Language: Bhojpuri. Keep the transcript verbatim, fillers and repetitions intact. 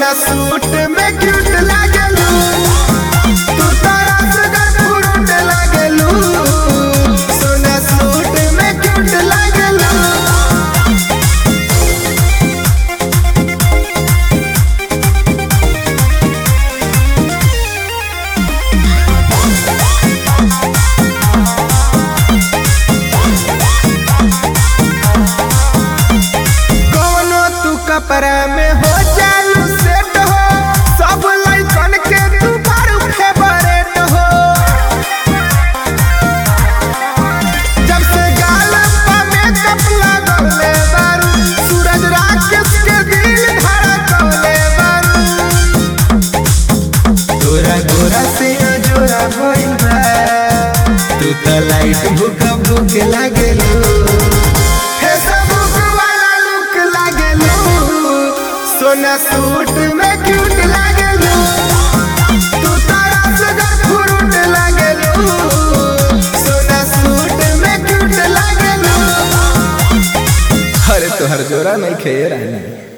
सोना सूट में क्यूट लागेलू, तू तो रसगर फ्रूट लागेलू, सोना सूट में क्यूट लागेलू। कौनो तू कपड़ा में हो चालू सेट हो, सब लइकन के तू बारू फेवरेट हो। जब से गाल पे मेकअप लगौले बारू, सूरज राकेश के दिल धड़कौले बारू। तोरा गोरा से जोरा भइल बा, तू तो लाइट भूख भूख लागेलू, फेसबुक वाला लुक लागेलू, सोना सूट में क्यूट लागेलू, तू तो रसगर फ्रूट लागेलू, सोना सूट में क्यूट लागेलू। अरे तोहर जोरा नहीं खे रानी।